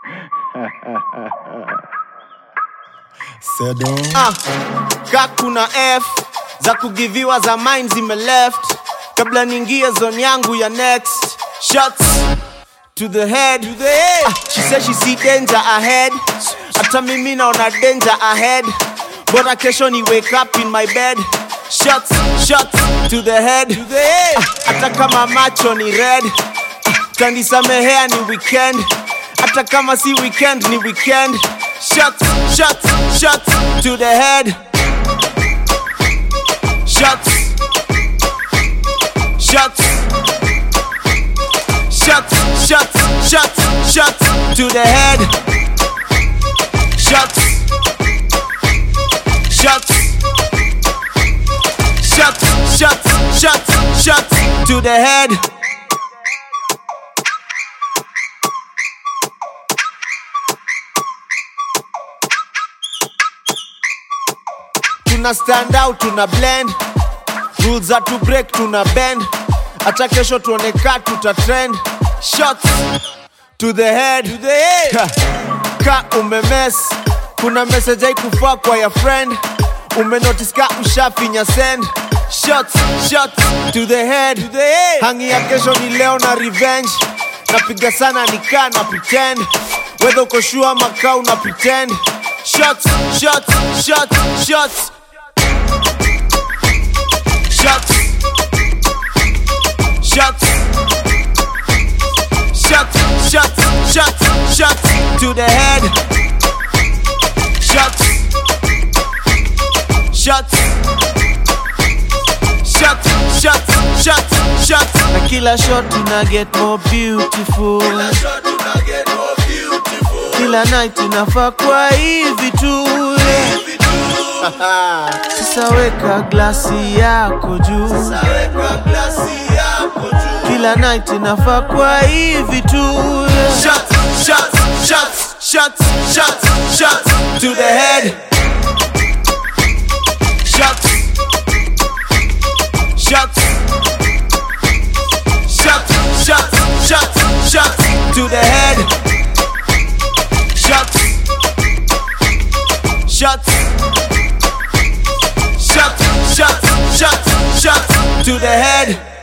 Kakuna F za kugiviwa za mine zime left kabla ningie zone yangu ya next. Shots to the head. She said she see danger ahead. Ata mimi naona danger ahead. Bora kesho ni wake up in my bed. Shots to the head. Ata kama macho ni red. Tanisamehea ni weekend. Ata kama si weekend ni weekend. Shots to the head. Shots to the head. Shots to the head. Tuna stand out, tuna blend. Rules are to break, tuna bend. Acha kesho tuoneka tuta trend. Shots to the head. Ka umemes. Kuna message haikufaa kwa ya friend. Umenotice ka ushafinya send. Shots to the head. Hangi ya kesho ni leo na revenge. Napiga sana nika na pretend. Whether uko sure maka una pretend. Shots to the head. Shots na kila shot tuna get more beautiful. Kila night inafaa kwa hivi tu. Sasa weka glasi yako juu. Kila night inafaa kwa hivi tu. Shots to the head. Shots to the head. Shots to the head.